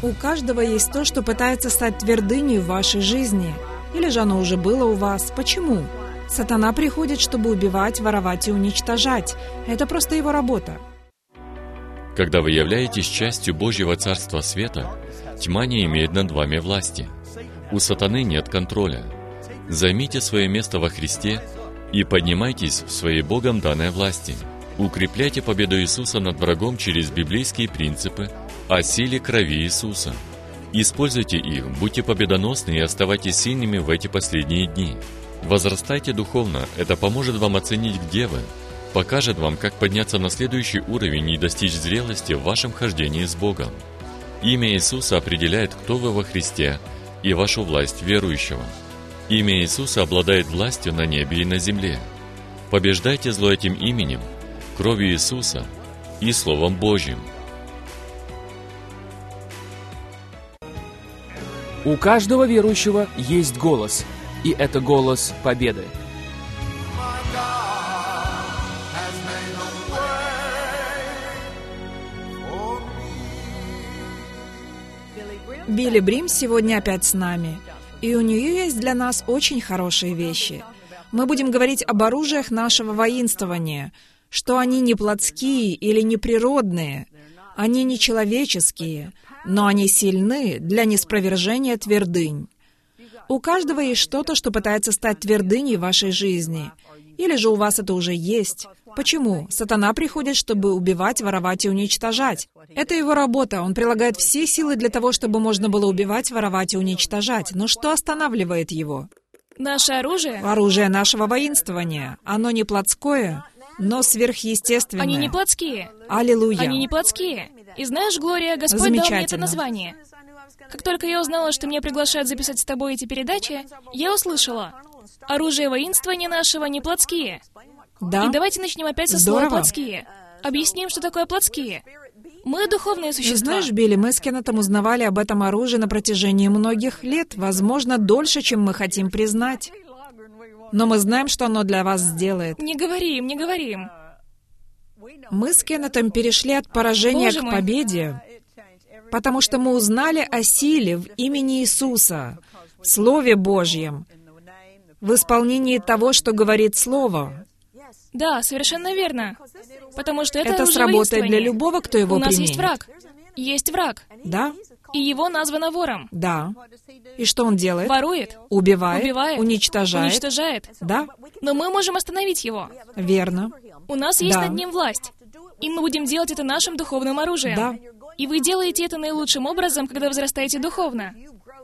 У каждого есть то, что пытается стать твердыней в вашей жизни. Или же оно уже было у вас. Почему? Сатана приходит, чтобы убивать, воровать и уничтожать. Это просто его работа. Когда вы являетесь частью Божьего Царства Света, тьма не имеет над вами власти. У сатаны нет контроля. Займите свое место во Христе и поднимайтесь в своей Богом данной власти. Укрепляйте победу Иисуса над врагом через библейские принципы о силе крови Иисуса. Используйте их, будьте победоносны и оставайтесь сильными в эти последние дни. Возрастайте духовно, это поможет вам оценить, где вы, покажет вам, как подняться на следующий уровень и достичь зрелости в вашем хождении с Богом. Имя Иисуса определяет, кто вы во Христе, и вашу власть верующего. Имя Иисуса обладает властью на небе и на земле. Побеждайте зло этим именем, кровью Иисуса и Словом Божьим. У каждого верующего есть голос, и это голос победы. Билли Брим сегодня опять с нами, и у нее есть для нас очень хорошие вещи. Мы будем говорить об оружиях нашего воинствования, что они не плотские или не природные, они не человеческие, но они сильны для неспровержения твердынь. У каждого есть что-то, что пытается стать твердыней в вашей жизни. Или же у вас это уже есть. Почему? Сатана приходит, чтобы убивать, воровать и уничтожать. Это его работа. Он прилагает все силы для того, чтобы можно было убивать, воровать и уничтожать. Но что останавливает его? Наше оружие? Оружие нашего воинствования. Оно не плотское, но сверхъестественное. Они не плотские. Аллилуйя. Они не плотские. И знаешь, Глория, Господь дал мне это название. Как только я узнала, что меня приглашают записать с тобой эти передачи, я услышала: оружие воинствования нашего не плотские. Да. И давайте начнем опять со слова «плотские». Объясним, что такое плотские. Мы духовные существа. Знаешь, Билли, мы с Кеннетом узнавали об этом оружии на протяжении многих лет, возможно, дольше, чем мы хотим признать. Но мы знаем, что оно для вас сделает. Не говорим, не говорим. Мы с Кеннетом перешли от поражения к победе, потому что мы узнали о силе в имени Иисуса, в Слове Божьем, в исполнении того, что говорит Слово. Да, совершенно верно. Потому что это оружие сработает воинствования. для любого, кто его применит. У нас есть враг. Есть враг. Да? И его названо вором. Да. И что он делает? Ворует. Убивает. Уничтожает. Уничтожает. Да? Но мы можем остановить его. Верно. У нас есть Да. над ним власть. И мы будем делать это нашим духовным оружием. Да. И вы делаете это наилучшим образом, когда возрастаете духовно.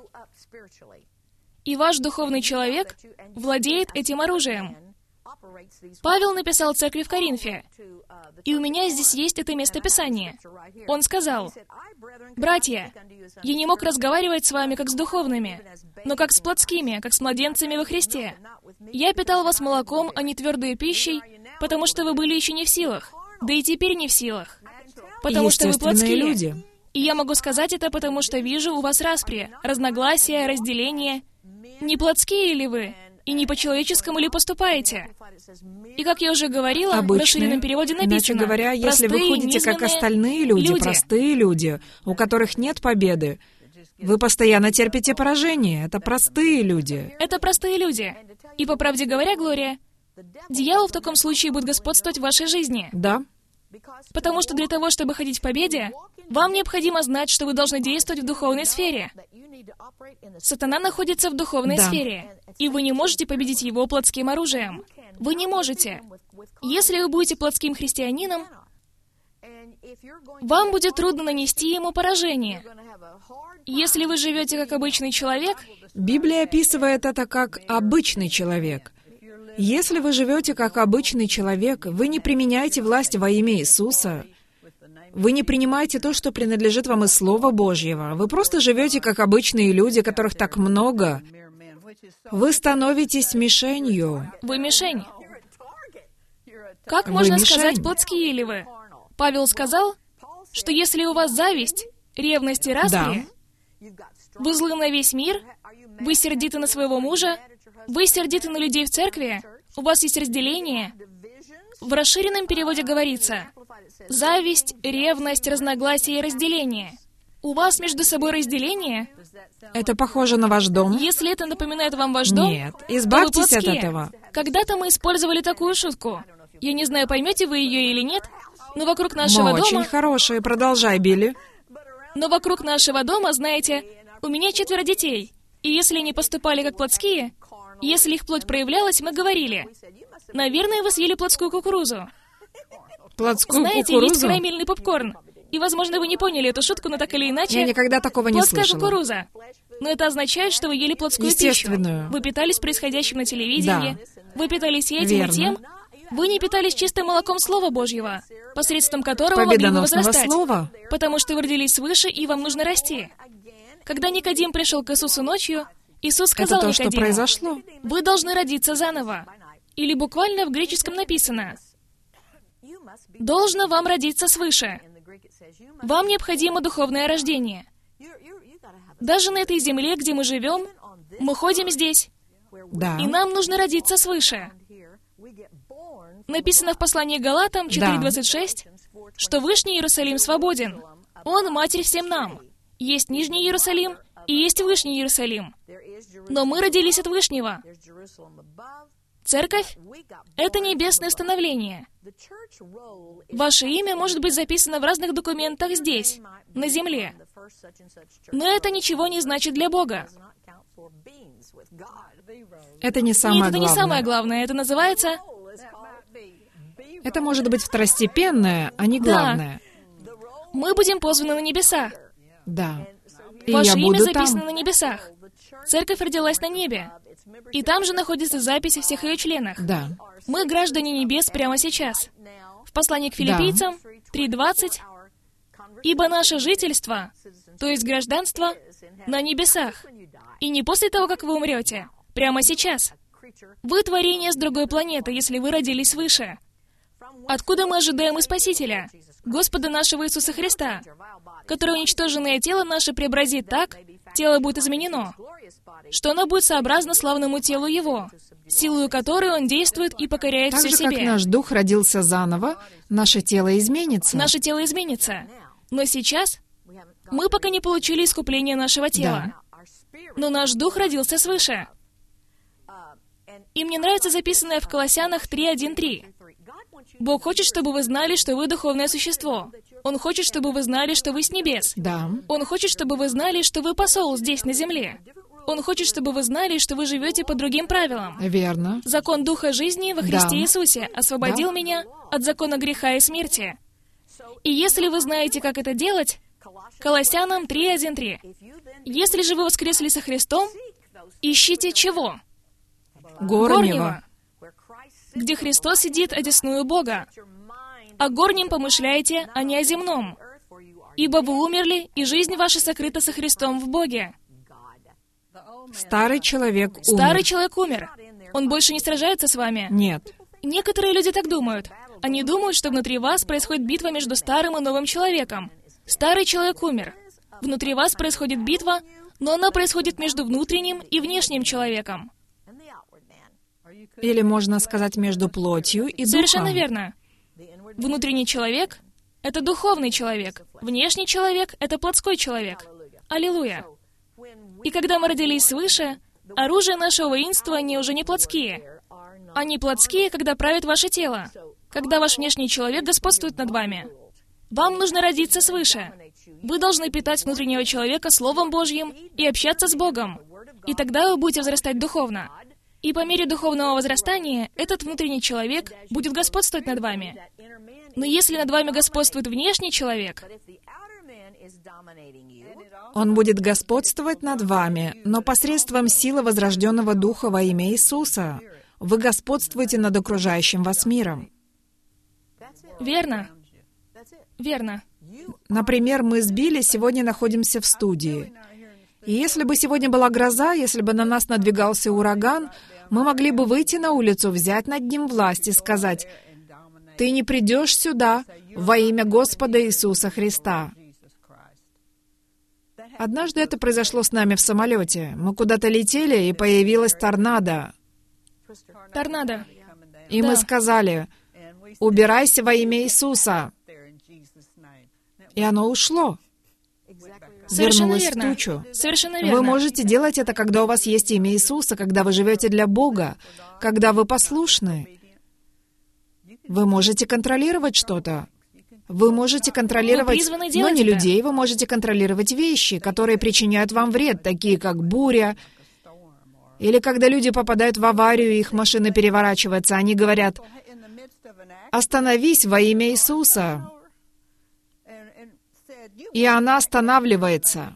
И ваш духовный человек владеет этим оружием. Павел написал церкви в Коринфе, и у меня здесь есть это местописание. Он сказал: «Братья, я не мог разговаривать с вами как с духовными, но как с плотскими, как с младенцами во Христе. Я питал вас молоком, а не твердой пищей, потому что вы были еще не в силах, да и теперь не в силах, потому что вы плотские. Люди. И я могу сказать это, потому что вижу у вас распри, разногласия, разделения. Не плотские ли вы? И не по-человеческому ли поступаете?» И как я уже говорила, в расширенном переводе написано: иначе говоря, если вы простые, ходите как низменные остальные люди, простые люди, у которых нет победы, вы постоянно терпите поражение. Это простые люди. Это простые люди. И по правде говоря, Глория, дьявол в таком случае будет господствовать в вашей жизни. Да. Потому что для того, чтобы ходить в победе, вам необходимо знать, что вы должны действовать в духовной сфере. Сатана находится в духовной сфере, и вы не можете победить его плотским оружием. Вы не можете. Если вы будете плотским христианином, вам будет трудно нанести ему поражение. Если вы живете как обычный человек, Библия описывает это как обычный человек. Если вы живете как обычный человек, вы не применяете власть во имя Иисуса, вы не принимаете то, что принадлежит вам из Слова Божьего. Вы просто живете как обычные люди, которых так много. Вы становитесь мишенью. Вы мишень. Как Вы можно мишень. сказать, плотские ли вы? Павел сказал, что если у вас зависть, ревность и распри, вы злы на весь мир, вы сердиты на своего мужа, вы сердиты на людей в церкви, у вас есть разделение. В расширенном переводе говорится: зависть, ревность, разногласие и разделение. У вас между собой разделение? Это похоже на ваш дом? Если это напоминает вам ваш дом, Нет, то вы избавьтесь от плотские. этого. Когда-то мы использовали такую шутку. Я не знаю, поймете вы ее или нет, но вокруг нашего Мы очень дома... хорошие. Продолжай, Билли. Но вокруг нашего дома, знаете, у меня 4 детей. И если они поступали как плотские, если их плоть проявлялась, мы говорили: наверное, вы съели плотскую кукурузу. Плотскую Знаете, есть кукурузу? карамельный попкорн. И, возможно, вы не поняли эту шутку, но так или иначе... Я никогда такого не Плотская слышала. кукуруза. Но это означает, что вы ели плотскую пищу. Естественную. Вы питались происходящим на телевидении. Да. Вы питались этим и Верно. тем. Вы не питались чистым молоком Слова Божьего, посредством которого могли бы Победоносного возрастать. слова. Потому что вы родились свыше, и вам нужно расти. Когда Никодим пришел к Иисусу ночью, Иисус сказал Это то, что Никодиму: произошло. вы должны родиться заново. Или буквально в греческом написано: должно вам родиться свыше. Вам необходимо духовное рождение. Даже на этой земле, где мы живем, мы ходим здесь, Да. и нам нужно родиться свыше. Написано в послании Галатам 4:26, что Вышний Иерусалим свободен. Он матерь всем нам. Есть Нижний Иерусалим и есть Вышний Иерусалим. Но мы родились от Вышнего. Церковь — это небесное становление. Ваше имя может быть записано в разных документах здесь, на земле. Но это ничего не значит для Бога. Это не самое Нет, это не главное. самое главное. Это называется... Это может быть второстепенное, а не Да. главное. Мы будем позваны на небеса. Да. И Ваше я имя буду записано там. на небесах. Церковь родилась на небе. И там же находится запись о всех ее членах. Да. Мы граждане небес прямо сейчас. В послании к филиппийцам 3:20: «Ибо наше жительство, то есть гражданство, на небесах. И не после того, как вы умрете, прямо сейчас. Вы творение с другой планеты, если вы родились свыше. Откуда мы ожидаем и Спасителя, Господа нашего Иисуса Христа, который уничтоженное тело наше преобразит так, тело будет изменено, что оно будет сообразно славному телу Его, силою которой Он действует и покоряет Так все же, как себе». наш дух родился заново, наше тело изменится. Наше тело изменится. Но сейчас мы пока не получили искупление нашего тела. Но наш дух родился свыше. И мне нравится записанное в Колоссянах 3:1-3. Бог хочет, чтобы вы знали, что вы духовное существо. Он хочет, чтобы вы знали, что вы с небес. Да. Он хочет, чтобы вы знали, что вы посол здесь, на земле. Он хочет, чтобы вы знали, что вы живете по другим правилам. Верно. Закон Духа жизни во Христе Да. Иисусе освободил меня от закона греха и смерти. И если вы знаете, как это делать, Колоссянам 3:1-3. Если же вы воскресли со Христом, ищите чего? Горнего. Где Христос сидит одесную Бога. О горнем помышляйте, а не о земном. Ибо вы умерли, и жизнь ваша сокрыта со Христом в Боге. Старый человек умер. Старый человек умер. Он больше не сражается с вами. Нет. Некоторые люди так думают. Они думают, что внутри вас происходит битва между старым и новым человеком. Старый человек умер. Внутри вас происходит битва, но она происходит между внутренним и внешним человеком. Или можно сказать между плотью и духом. Совершенно верно. Внутренний человек — это духовный человек. Внешний человек — это плотской человек. Аллилуйя. И когда мы родились свыше, оружие нашего воинствования уже не плотские. Они плотские, когда правят ваше тело, когда ваш внешний человек господствует над вами. Вам нужно родиться свыше. Вы должны питать внутреннего человека Словом Божьим и общаться с Богом. И тогда вы будете возрастать духовно. И по мере духовного возрастания этот внутренний человек будет господствовать над вами. Но если над вами господствует внешний человек, Он будет господствовать над вами, но посредством силы возрожденного Духа во имя Иисуса. Вы господствуете над окружающим вас миром. верно? Верно. Например, мы с Билли сегодня находимся в студии. И если бы сегодня была гроза, если бы на нас надвигался ураган, мы могли бы выйти на улицу, взять над ним власть и сказать: «Ты не придешь сюда во имя Господа Иисуса Христа». Однажды это произошло с нами в самолете. Мы куда-то летели, и появилась торнадо. Торнадо. И Да. мы сказали: «Убирайся во имя Иисуса». И оно ушло. Совершенно вернулась верно. в тучу. Совершенно верно. Вы можете делать это, когда у вас есть имя Иисуса, когда вы живете для Бога, когда вы послушны. Вы можете контролировать что-то. Вы можете контролировать, призваны но делать не это. людей, вы можете контролировать вещи, которые причиняют вам вред, такие как буря, или когда люди попадают в аварию, и их машина переворачивается, они говорят: «Остановись во имя Иисуса». И она останавливается.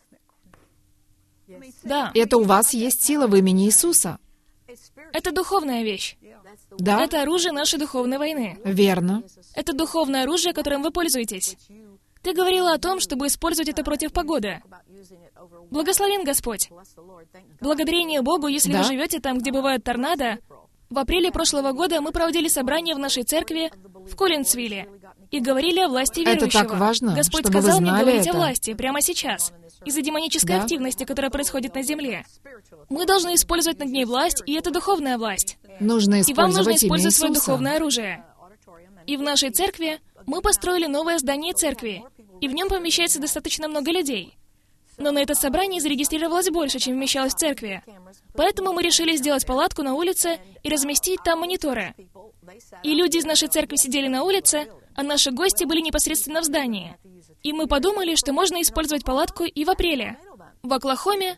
Да, Это у вас есть сила в имени Иисуса. это духовная вещь. Да, Это оружие нашей духовной войны. верно. Это духовное оружие, которым вы пользуетесь. Ты говорила о том, чтобы использовать это против погоды. Благословен Господь. Благодарение Богу, если Да. вы живете там, где бывают торнадо. В апреле прошлого года мы проводили собрание в нашей церкви в Коллинсвилле и говорили о власти Это верующего. так важно, Господь чтобы вы сказал мне знали говорить это. о власти прямо сейчас, из-за демонической Да. активности, которая происходит на земле. Мы должны использовать над ней власть, и это духовная власть. Нужно И вам нужно использовать имя использовать свое Иисуса. духовное оружие. И в нашей церкви мы построили новое здание церкви, и в нем помещается достаточно много людей. Но на это собрание зарегистрировалось больше, чем вмещалось в церкви. Поэтому мы решили сделать палатку на улице и разместить там мониторы. И люди из нашей церкви сидели на улице, а наши гости были непосредственно в здании. И мы подумали, что можно использовать палатку и в апреле. В Оклахоме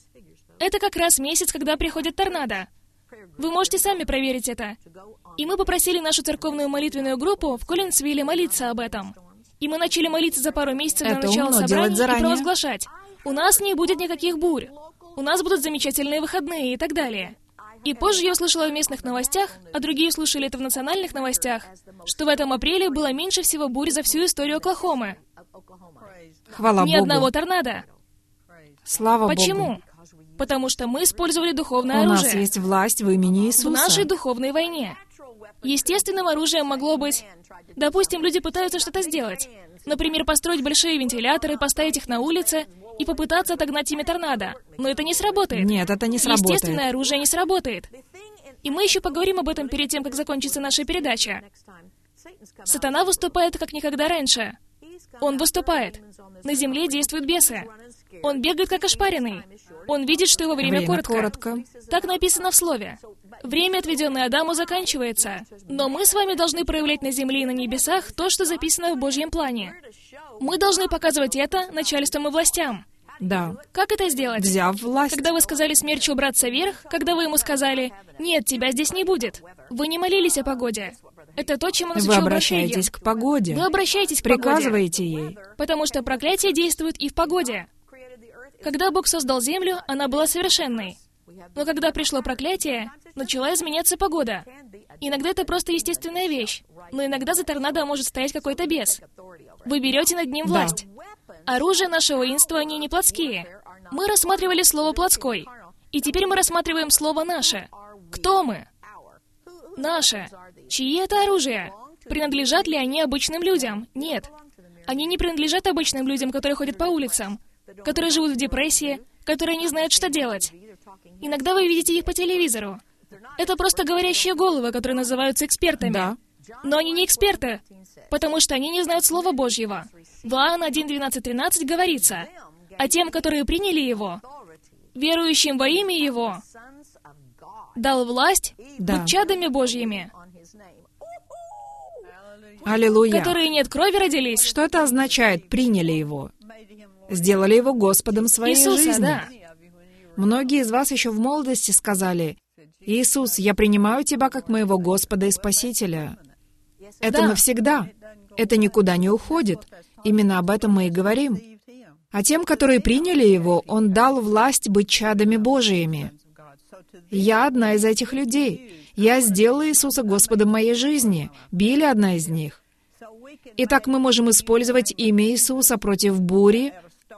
это как раз месяц, когда приходит торнадо. Вы можете сами проверить это. И мы попросили нашу церковную молитвенную группу в Коллинсвилле молиться об этом. И мы начали молиться за пару месяцев до Это начала умно, делать собрания и заранее. провозглашать: у нас не будет никаких бурь, у нас будут замечательные выходные и так далее. И позже я услышала в местных новостях, а другие услышали это в национальных новостях, что в этом апреле было меньше всего бурь за всю историю Оклахомы. Хвала Ни Богу. одного торнадо. Слава Почему? Богу. Потому что мы использовали духовное У нас оружие есть власть в имени Иисуса. в нашей духовной войне. Естественным оружием могло быть... Допустим, люди пытаются что-то сделать. Например, построить большие вентиляторы, поставить их на улице и попытаться отогнать ими торнадо. Но это не сработает. Нет, это не сработает. Естественное оружие не сработает. И мы еще поговорим об этом перед тем, как закончится наша передача. Сатана выступает как никогда раньше. Он выступает. На земле действуют бесы. Он бегает как ошпаренный. Он видит, что его время коротко. Так написано в Слове. Время, отведенное Адаму, заканчивается. Но мы с вами должны проявлять на земле и на небесах то, что записано в Божьем плане. Мы должны показывать это начальствам и властям. Да. Как это сделать? Взяв власть. Когда вы сказали смерчу убраться вверх, когда вы ему сказали: «Нет, тебя здесь не будет», вы не молились о погоде. Это то, чем он Вы изучил обращаетесь к погоде. Вы обращаетесь к погоде. Приказываете ей. Потому что проклятие действует и в погоде. Когда Бог создал землю, она была совершенной. Но когда пришло проклятие, начала изменяться погода. Иногда это просто естественная вещь, но иногда за торнадо может стоять какой-то бес. Вы берете над ним власть. Оружие нашего воинствования не плотские. Мы рассматривали слово «плотской». И теперь мы рассматриваем слово «наше». Кто мы? Наше. Чьи это оружие? Принадлежат ли они обычным людям? Нет. Они не принадлежат обычным людям, которые ходят по улицам, которые живут в депрессии, которые не знают, что делать. Иногда вы видите их по телевизору. Это просто говорящие головы, которые называются экспертами. Да. Но они не эксперты, потому что они не знают Слова Божьего. В Иоанна 1:12-13 говорится: «А тем, которые приняли Его, верующим во имя Его, дал власть Да. быть чадами Божьими, Аллилуйя. которые не от крови родились». Что это означает? Приняли его. Сделали его Господом своей Иисуса, жизни. да. Многие из вас еще в молодости сказали: «Иисус, я принимаю Тебя как моего Господа и Спасителя». Это Да. навсегда. Это никуда не уходит. Именно об этом мы и говорим. А тем, которые приняли Его, Он дал власть быть чадами Божиими. Я одна из этих людей. Я сделала Иисуса Господом моей жизни. Билли одна из них. Итак, мы можем использовать имя Иисуса против бури.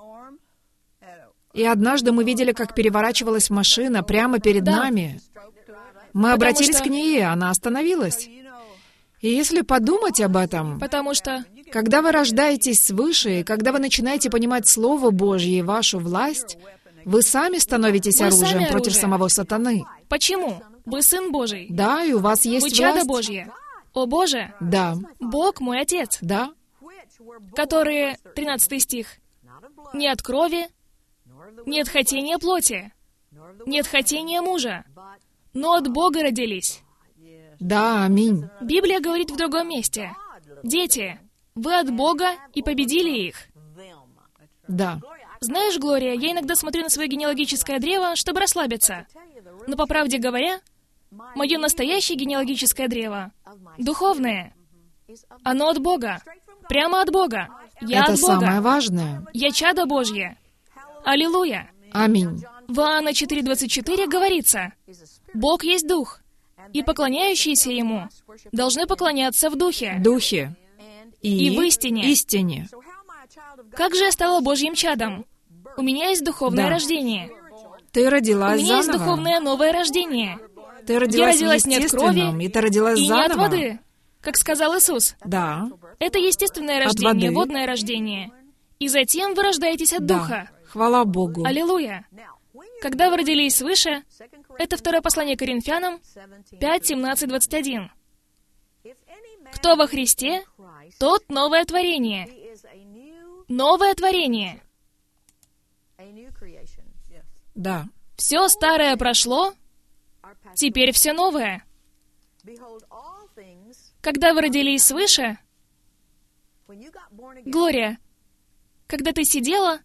И однажды мы видели, как переворачивалась машина прямо перед Да. нами. Мы Потому обратились что- к ней, и она остановилась. И если подумать об этом, Потому что... когда вы рождаетесь свыше, и когда вы начинаете понимать Слово Божье и вашу власть, вы сами становитесь Вы оружием сами против оружие. самого сатаны. Почему? Вы Сын Божий. Да, и у вас Вы есть чадо власть. Божье. О Боже, Да, Бог мой Отец, да. которые... 13 стих. не от крови, не от хотения плоти, не от хотения мужа, но от Бога родились. Да, аминь. Библия говорит в другом месте: «Дети, вы от Бога и победили их». Да. Знаешь, Глория, я иногда смотрю на свое генеалогическое древо, чтобы расслабиться. Но, по правде говоря, мое настоящее генеалогическое древо духовное. Оно от Бога. Прямо от Бога. Я Это от Бога. самое важное. Я чадо Божье. Аллилуйя. Аминь. В Иоанна 4:24 говорится: «Бог есть Дух, и поклоняющиеся Ему должны поклоняться в Духе Духе. и в истине». Истине. Как же я стала Божьим чадом? У меня есть духовное Да. рождение. Ты У родилась меня есть заново. духовное новое рождение. Ты родилась родилась не от естественным, крови и ты родилась И не заново. от воды, как сказал Иисус. Да. Это естественное От рождение, воды. водное рождение. И затем вы рождаетесь от Да. Духа. Хвала Богу. Аллилуйя. Когда вы родились свыше, это второе послание Коринфянам 5:17-21. Кто во Христе, тот новое творение. Новое творение. Да. Все старое прошло, теперь все новое. Когда вы родились свыше, Глория, когда ты сидела,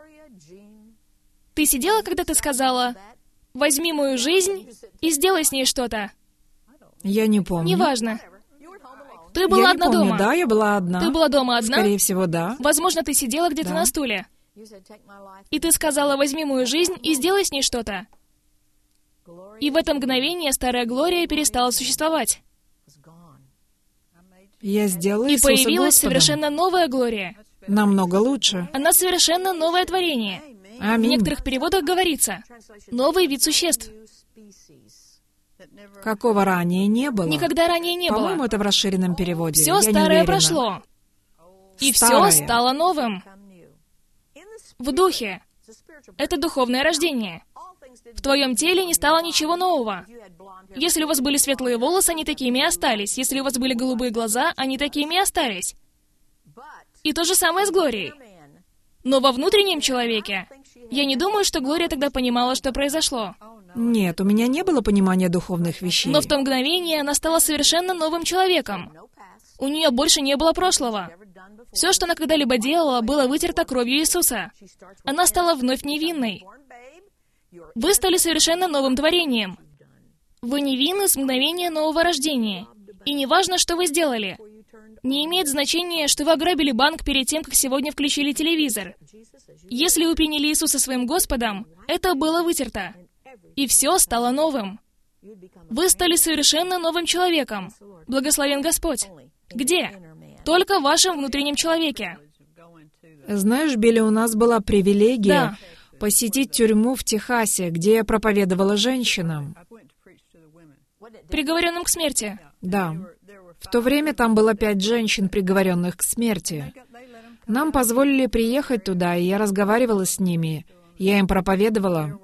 когда ты сказала: «Возьми мою жизнь и сделай с ней что-то». Я не помню. Неважно. Ты была Я одна не помню. дома. Да, я была одна. Ты была дома одна. Скорее всего, да. Возможно, ты сидела где-то Да. на стуле. И ты сказала: «Возьми мою жизнь и сделай с ней что-то». И в это мгновение старая Глория перестала существовать. Я сделала И Иисуса появилась Господом. совершенно новая Глория. Намного лучше. Она совершенно новое творение. В Аминь. некоторых переводах говорится: «Новый вид существ». Какого ранее не было. Никогда ранее не По-моему, было. это в расширенном переводе. Все Я не старое уверена. прошло. И все Старое. стало новым. В духе. Это духовное рождение. В твоем теле не стало ничего нового. Если у вас были светлые волосы, они такими и остались. Если у вас были голубые глаза, они такими и остались. И то же самое с Глорией. Но во внутреннем человеке, я не думаю, что Глория тогда понимала, что произошло. Нет, у меня не было понимания духовных вещей. Но в то мгновение она стала совершенно новым человеком. У нее больше не было прошлого. Все, что она когда-либо делала, было вытерто кровью Иисуса. Она стала вновь невинной. Вы стали совершенно новым творением. Вы невинны с мгновения нового рождения. И не важно, что вы сделали. Не имеет значения, что вы ограбили банк перед тем, как сегодня включили телевизор. Если вы приняли Иисуса своим Господом, это было вытерто. И все стало новым. Вы стали совершенно новым человеком. Благословен Господь. Где? Только в вашем внутреннем человеке. Знаешь, Билли, у нас была привилегия Да. посетить тюрьму в Техасе, где я проповедовала женщинам. Приговоренным к смерти. Да. В то время там было 5 женщин, приговоренных к смерти. Нам позволили приехать туда, и я разговаривала с ними. Я им проповедовала.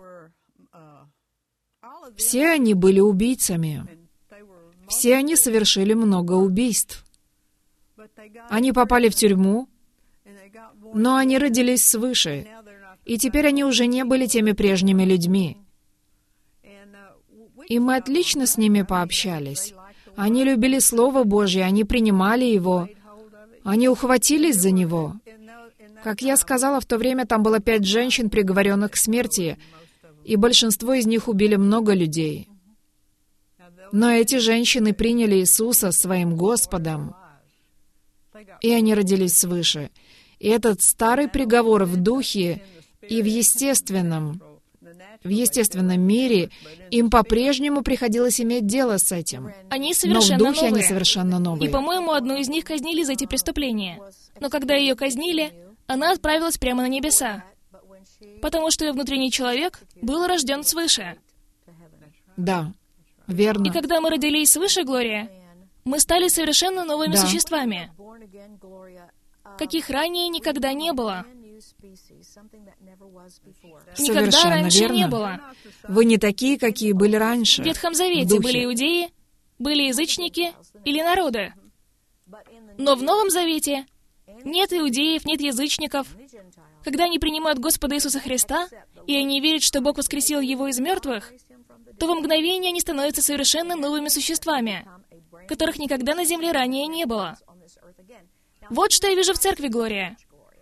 Все они были убийцами. Все они совершили много убийств. Они попали в тюрьму, но они родились свыше. И теперь они уже не были теми прежними людьми. И мы отлично с ними пообщались. Они любили Слово Божье, они принимали его. Они ухватились за него. Как я сказала, в то время там было 5 женщин, приговоренных к смерти, и большинство из них убили много людей. Но эти женщины приняли Иисуса своим Господом, и они родились свыше. И этот старый приговор в духе и в естественном мире им по-прежнему приходилось иметь дело с этим. Они Но в совершенно духе они новые. совершенно И, новые. по-моему, одну из них казнили за эти преступления. Но когда ее казнили, она отправилась прямо на небеса. Потому что ее внутренний человек был рожден свыше. Да, И верно. когда мы родились свыше, Глория, мы стали совершенно новыми Да. существами, каких ранее никогда не было. Никогда Совершенно раньше верно. не было. Вы не такие, какие были раньше. В Ветхом В Завете духе. были иудеи, были язычники или народы. Но в Новом Завете нет иудеев, нет язычников. Когда они принимают Господа Иисуса Христа, и они верят, что Бог воскресил Его из мертвых, то в мгновение они становятся совершенно новыми существами, которых никогда на земле ранее не было. Вот что я вижу в церкви, Глория.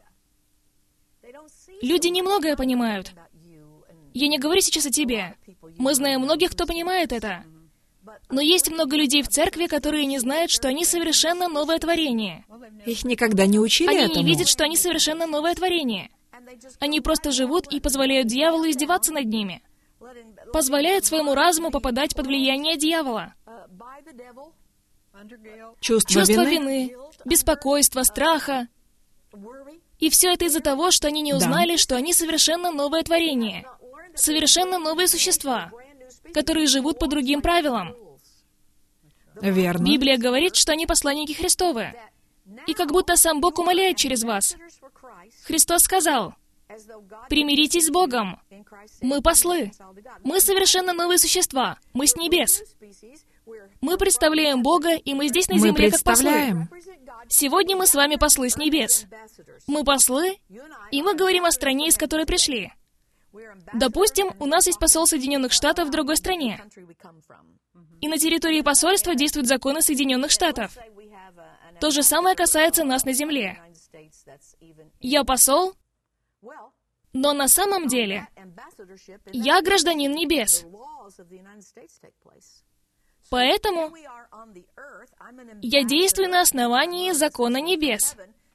Люди немногое понимают. Я не говорю сейчас о тебе. Мы знаем многих, кто понимает это. Но есть много людей в церкви, которые не знают, что они совершенно новое творение. Их никогда не учили Они этому. не видят, что они совершенно новое творение. Они просто живут и позволяют дьяволу издеваться над ними. Позволяют своему разуму попадать под влияние дьявола. Чувство Чувство вины. вины, беспокойства, страха. И все это из-за того, что они не Да. узнали, что они совершенно новое творение. Совершенно новые существа, которые живут по другим правилам. Верно. Библия говорит, что они посланники Христовы. И как будто сам Бог умоляет через вас. Христос сказал: «Примиритесь с Богом. Мы послы. Мы совершенно новые существа. Мы с небес. Мы представляем Бога, и мы здесь на Мы земле как послы. представляем. Сегодня мы с вами послы с небес. Мы послы, и мы говорим о стране, из которой пришли. Допустим, у нас есть посол Соединенных Штатов в другой стране. И на территории посольства действуют законы Соединенных Штатов. То же самое касается нас на земле. Я посол, но на самом деле я гражданин небес. Поэтому я действую на основании закона небес.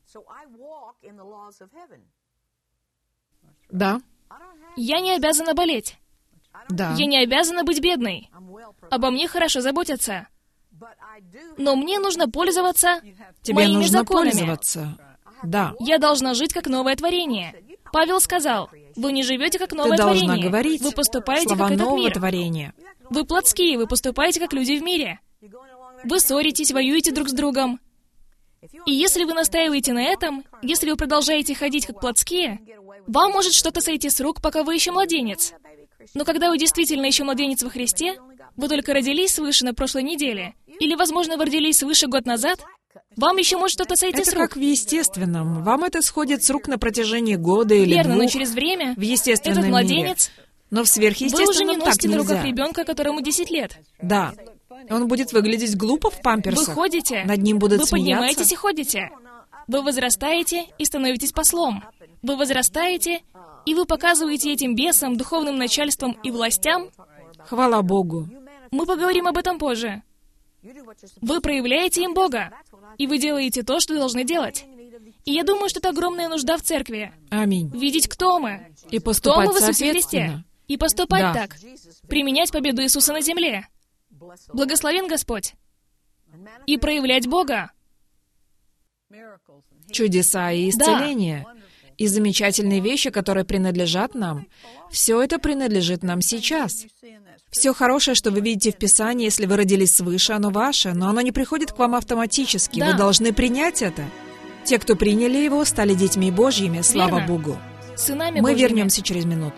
Да. Я не обязана болеть. Да. Я не обязана быть бедной. Обо мне хорошо заботятся. Но мне нужно пользоваться Тебе моими нужно законами. пользоваться. Да. Я должна жить как новое творение. Павел сказал: вы не живете как Ты новое должна творение. говорить Вы поступаете слова как этот нового мир. творения. Вы плотские, вы поступаете как люди в мире. Вы ссоритесь, воюете друг с другом. И если вы настаиваете на этом, если вы продолжаете ходить как плотские, вам может что-то сойти с рук, пока вы еще младенец. Но когда вы действительно еще младенец во Христе, вы только родились свыше на прошлой неделе, или, возможно, вы родились свыше год назад, вам еще может что-то сойти Это с рук. как в естественном. Вам это сходит с рук на протяжении года или Верно, но двух. через время В естественном этот мире. младенец, Но в вы уже сверхъестественном не так носите на руках нельзя. ребенка, которому 10 лет. Да. Он будет выглядеть глупо в Вы памперсах. ходите, Над ним будут вы смеяться. поднимаетесь и ходите. Вы возрастаете и становитесь послом. Вы возрастаете, и вы показываете этим бесам, духовным начальствам и властям. Хвала Богу. Мы поговорим об этом позже. Вы проявляете им Бога, и вы делаете то, что должны делать. И я думаю, что это огромная нужда в церкви. Аминь. Видеть, кто мы. И Кто мы поступать в Иисусе Христе. соответственно. И поступать Да. так. Применять победу Иисуса на земле. Благословен Господь. И проявлять Бога. Чудеса и исцеления. И замечательные вещи, которые принадлежат нам. Все это принадлежит нам сейчас. Все хорошее, что вы видите в Писании, если вы родились свыше, оно ваше, но оно не приходит к вам автоматически. Да. Вы должны принять это. Те, кто приняли его, стали детьми Божьими, слава Верно. Богу. Сынами Мы Божьими. вернемся через минуту.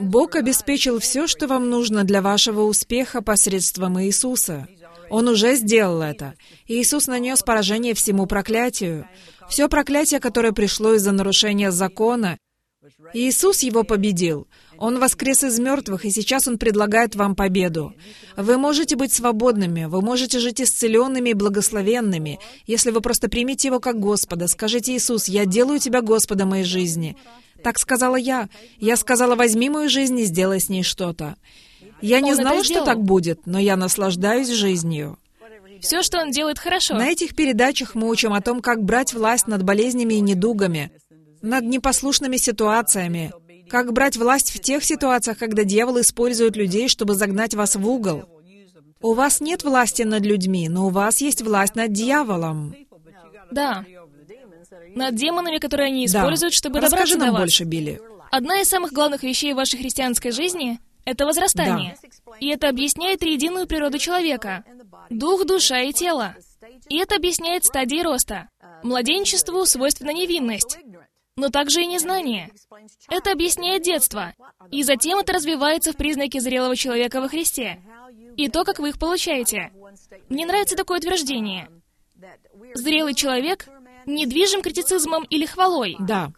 Бог обеспечил все, что вам нужно для вашего успеха посредством Иисуса. Он уже сделал это. Иисус нанес поражение всему проклятию. Все проклятие, которое пришло из-за нарушения закона, Иисус его победил. Он воскрес из мертвых, и сейчас Он предлагает вам победу. Вы можете быть свободными, вы можете жить исцеленными и благословенными, если вы просто примите Его как Господа. Скажите: «Иисус, я делаю Тебя Господом моей жизни». Так сказала я. Я сказала: «Возьми мою жизнь и сделай с ней что-то». Я не знала, что так будет, но я наслаждаюсь жизнью. Все, что Он делает, хорошо. На этих передачах мы учим о том, как брать власть над болезнями и недугами, над непослушными ситуациями, как брать власть в тех ситуациях, когда дьявол использует людей, чтобы загнать вас в угол. У вас нет власти над людьми, но у вас есть власть над дьяволом. Да. Над демонами, которые они используют, чтобы добраться Расскажи до нам вас. больше, Билли. Одна из самых главных вещей в вашей христианской жизни — это возрастание. И это объясняет триединую природу человека. Дух, душа и тело. И это объясняет стадии роста. Младенчеству свойственна невинность, но также и незнание. Это объясняет детство. И затем это развивается в признаки зрелого человека во Христе. И то, как вы их получаете. Мне нравится такое утверждение. Зрелый человек недвижим критицизмом или хвалой. Да.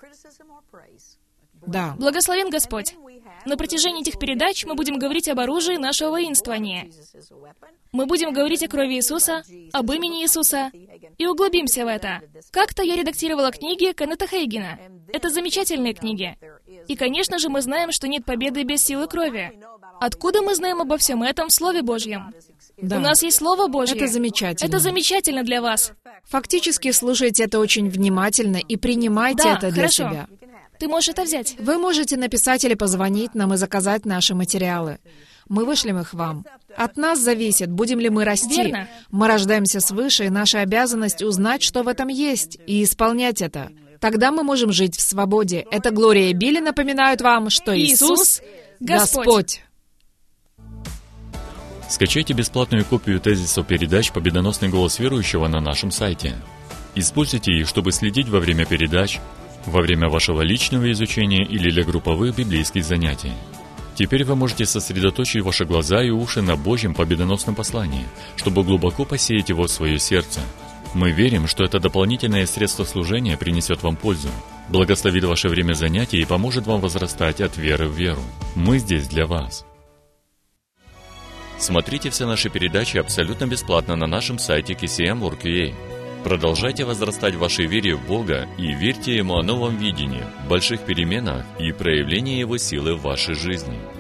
Да. Благословен Господь. На протяжении этих передач мы будем говорить об оружии нашего воинствования. Мы будем говорить о крови Иисуса, об имени Иисуса, и углубимся в это. Как-то я редактировала книги Кеннета Хейгена. Это замечательные книги. И, конечно же, мы знаем, что нет победы без силы крови. Откуда мы знаем обо всем этом в Слове Божьем? Да. У нас есть Слово Божье. Это замечательно. Это замечательно для вас. Фактически слушайте это очень внимательно и принимайте Да, это для хорошо. себя. Ты можешь это взять. Вы можете написать или позвонить нам и заказать наши материалы. Мы вышлем их вам. От нас зависит, будем ли мы расти. Верно. Мы рождаемся свыше, и наша обязанность узнать, что в этом есть, и исполнять это. Тогда мы можем жить в свободе. Это Глория и Билли напоминают вам, что Иисус — Господь. Скачайте бесплатную копию тезисов передач «Победоносный голос верующего» на нашем сайте. Используйте их, чтобы следить во время передач, во время вашего личного изучения или для групповых библейских занятий. Теперь вы можете сосредоточить ваши глаза и уши на Божьем победоносном послании, чтобы глубоко посеять его в свое сердце. Мы верим, что это дополнительное средство служения принесет вам пользу, благословит ваше время занятий и поможет вам возрастать от веры в веру. Мы здесь для вас. Смотрите все наши передачи абсолютно бесплатно на нашем сайте kcm.org.ua. Продолжайте возрастать в вашей вере в Бога и верьте Ему о новом видении, больших переменах и проявлении Его силы в вашей жизни.